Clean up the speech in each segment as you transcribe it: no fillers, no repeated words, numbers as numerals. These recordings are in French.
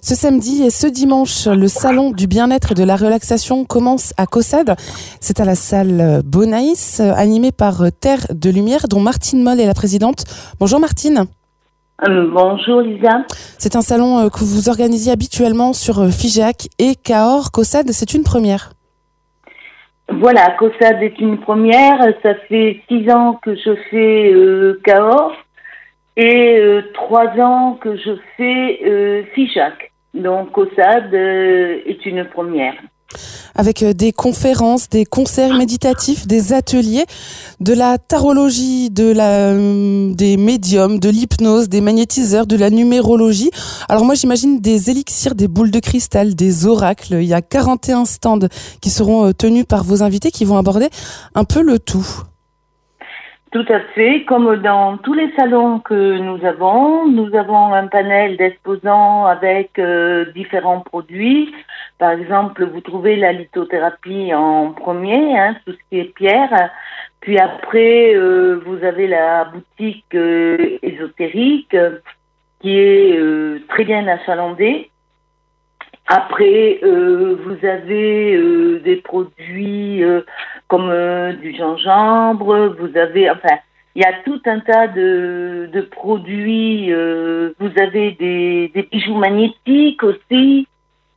Ce samedi et ce dimanche, le salon du bien-être et de la relaxation commence à Caussade. C'est à la salle Bonaïs, animée par Terre de Lumière, dont Martine Moll est la présidente. Bonjour Martine. Bonjour Lisa. C'est un salon que vous organisez habituellement sur Figeac et Cahors. Caussade, c'est une première. Voilà, Caussade est une première. Ça fait 6 ans que je fais Cahors et 3 ans que je fais Figeac. Donc Caussade est une première. Avec des conférences, des concerts méditatifs, des ateliers, de la tarologie, des médiums, de l'hypnose, des magnétiseurs, de la numérologie. Alors moi j'imagine des élixirs, des boules de cristal, des oracles. Il y a 41 stands qui seront tenus par vos invités qui vont aborder un peu le tout. Tout à fait, comme dans tous les salons que nous avons un panel d'exposants avec différents produits. Par exemple, vous trouvez la lithothérapie en premier, tout ce qui est pierre. Puis après, vous avez la boutique ésotérique qui est très bien achalandée. Après, vous avez des produits comme du gingembre. Vous avez, il y a tout un tas de produits. Vous avez des bijoux magnétiques aussi.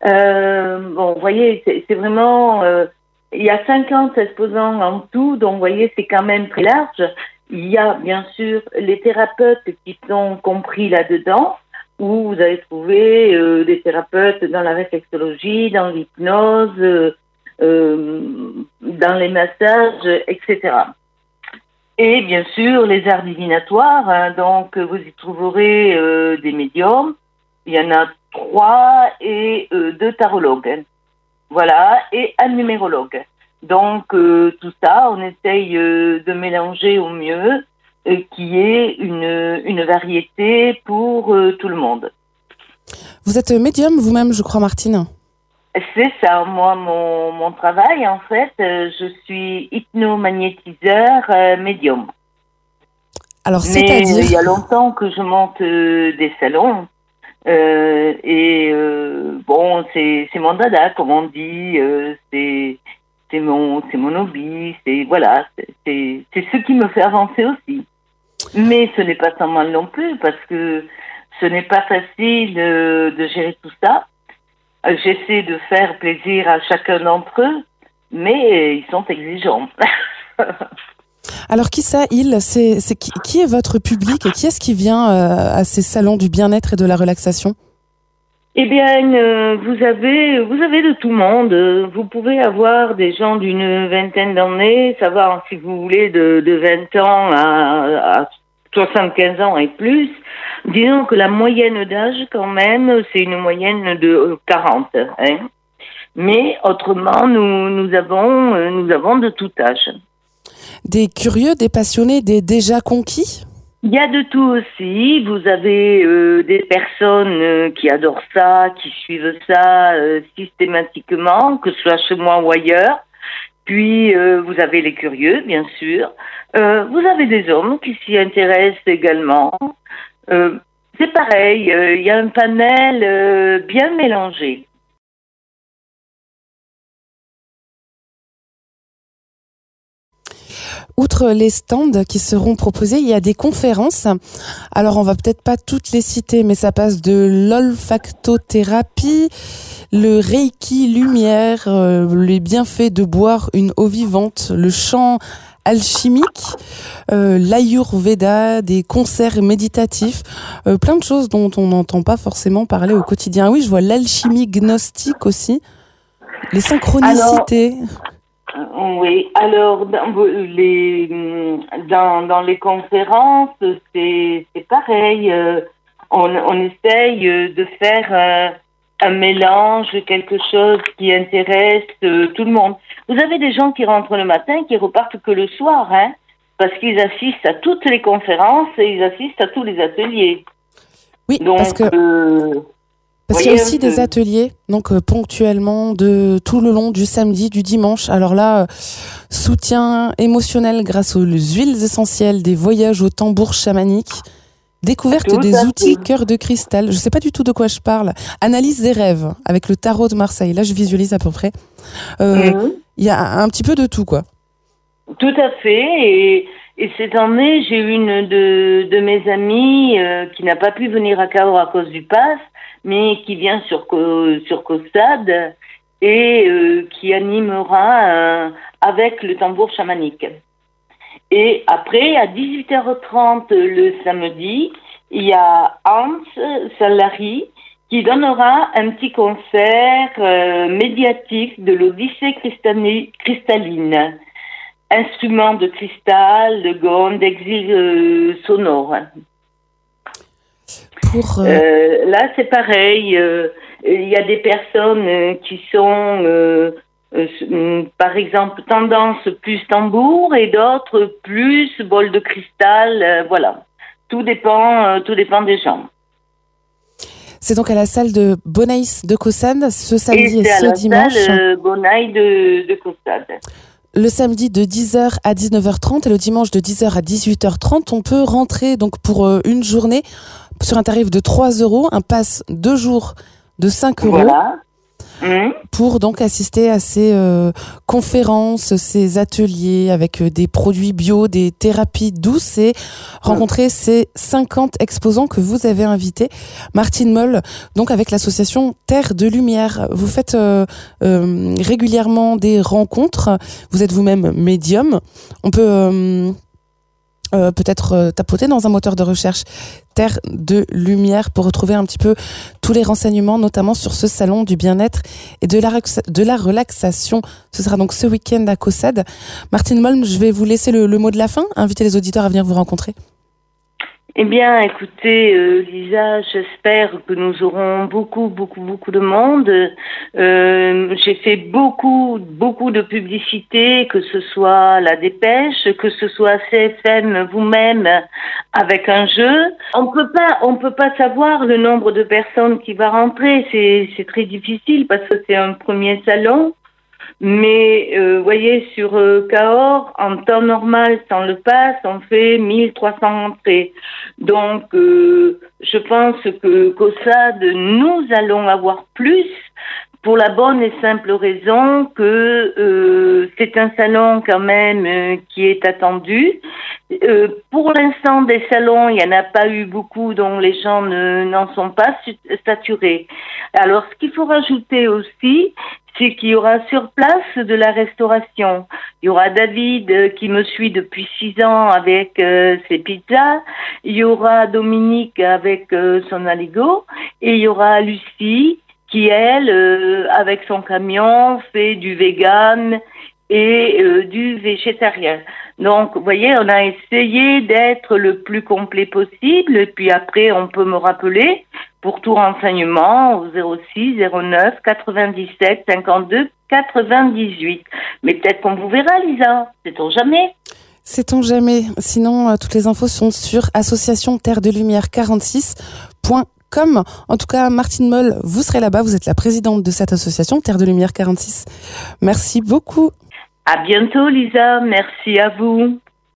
Vous voyez, c'est vraiment... il y a 50 exposants en tout, donc vous voyez, c'est quand même très large. Il y a bien sûr les thérapeutes qui sont compris là-dedans, où vous allez trouver des thérapeutes dans la réflexologie, dans l'hypnose, dans les massages, etc. Et bien sûr, les arts divinatoires, donc vous y trouverez des médiums. Il y en a 3 et 2 tarologues. Voilà, et un numérologue. Donc, tout ça, on essaye de mélanger au mieux, qui est une variété pour tout le monde. Vous êtes médium vous-même, je crois, Martine. C'est ça, moi, mon travail, en fait, je suis hypnomagnétiseur médium. Alors, mais c'est-à-dire... il y a longtemps que je monte des salons. Bon, c'est mon dada, comme on dit, c'est mon hobby, c'est ce qui me fait avancer aussi. Mais ce n'est pas sans mal non plus, parce que ce n'est pas facile de gérer tout ça. J'essaie de faire plaisir à chacun d'entre eux, mais ils sont exigeants. Alors qui qui est votre public et qui est-ce qui vient à ces salons du bien-être et de la relaxation? Eh bien, vous avez de tout monde. Vous pouvez avoir des gens d'une vingtaine d'années, savoir si vous voulez de 20 ans à 75 ans et plus. Disons que la moyenne d'âge, quand même, c'est une moyenne de 40. Mais autrement, nous avons de tout âge. Des curieux, des passionnés, des déjà conquis? Il y a de tout aussi. Vous avez des personnes qui adorent ça, qui suivent ça systématiquement, que ce soit chez moi ou ailleurs. Puis, vous avez les curieux, bien sûr. Vous avez des hommes qui s'y intéressent également. C'est pareil, il y a un panel bien mélangé. Outre les stands qui seront proposés, il y a des conférences. Alors, on va peut-être pas toutes les citer, mais ça passe de l'olfactothérapie, le Reiki lumière, les bienfaits de boire une eau vivante, le chant alchimique, l'Ayurveda, des concerts méditatifs, plein de choses dont on n'entend pas forcément parler au quotidien. Oui, je vois l'alchimie gnostique aussi, les synchronicités. Oui, alors dans les conférences, c'est pareil. On essaye de faire un mélange, quelque chose qui intéresse tout le monde. Vous avez des gens qui rentrent le matin, qui repartent que le soir, parce qu'ils assistent à toutes les conférences et ils assistent à tous les ateliers. Oui, donc, parce qu'il y a aussi des ateliers, donc ponctuellement, tout le long du samedi, du dimanche. Alors là, soutien émotionnel grâce aux huiles essentielles, des voyages au tambour chamanique, Découverte des outils cœur de cristal. Je ne sais pas du tout de quoi je parle. Analyse des rêves avec le tarot de Marseille. Là, je visualise à peu près. Il y a un petit peu de tout, quoi. Tout à fait. Et cette année, j'ai eu une de mes amies qui n'a pas pu venir à Cahors à cause du pass, mais qui vient sur COSAD et qui animera avec le tambour chamanique. Et après, à 18h30 le samedi, il y a Hans Salari qui donnera un petit concert médiatique de l'Odyssée cristalline. Instruments de cristal, de gomme, d'exil sonore. Là, c'est pareil. Il y a des personnes qui sont... par exemple, tendance plus tambour et d'autres plus bol de cristal. Voilà, tout dépend des gens. C'est donc à la salle de Bonaïs de COSAD ce samedi et ce dimanche. C'est à la salle Bonaïs de COSAD. Le samedi de 10h à 19h30 et le dimanche de 10h à 18h30, on peut rentrer donc pour une journée sur un tarif de 3 €, un pass 2 jours de 5 €. Voilà. Pour donc assister à ces conférences, ces ateliers avec des produits bio, des thérapies douces et rencontrer ces 50 exposants que vous avez invités. Martine Moll, donc avec l'association Terre de Lumière, vous faites régulièrement des rencontres. Vous êtes vous-même médium. On peut peut-être tapoter dans un moteur de recherche Terre de Lumière pour retrouver un petit peu tous les renseignements, notamment sur ce salon du bien-être et de la relaxation. Ce sera donc ce week-end à COSAD. Martine Moll, je vais vous laisser le mot de la fin, inviter les auditeurs à venir vous rencontrer. Eh bien, écoutez, Lisa, j'espère que nous aurons beaucoup de monde. J'ai fait beaucoup de publicité, que ce soit La Dépêche, que ce soit CFM vous-même avec un jeu. On peut pas savoir le nombre de personnes qui va rentrer. C'est très difficile parce que c'est un premier salon. Mais voyez, sur Cahors, en temps normal, sans le pass, on fait 1300 entrées. Donc, je pense que COSAD, nous allons avoir plus pour la bonne et simple raison que c'est un salon quand même qui est attendu. Pour l'instant, des salons, il n'y en a pas eu beaucoup dont les gens n'en sont pas saturés. Alors, ce qu'il faut rajouter aussi, c'est qu'il y aura sur place de la restauration. Il y aura David qui me suit depuis 6 ans avec ses pizzas. Il y aura Dominique avec son aligot. Et il y aura Lucie qui, elle, avec son camion, fait du vegan et du végétarien. Donc, vous voyez, on a essayé d'être le plus complet possible. Et puis après, on peut me rappeler pour tout renseignement au 06 09 97 52 98. Mais peut-être qu'on vous verra, Lisa. Sait-on jamais? Sait-on jamais. Sinon, toutes les infos sont sur associationterredelumière46.com. En tout cas, Martine Moll, vous serez là-bas. Vous êtes la présidente de cette association, Terre de Lumière 46. Merci beaucoup. À bientôt, Lisa. Merci à vous.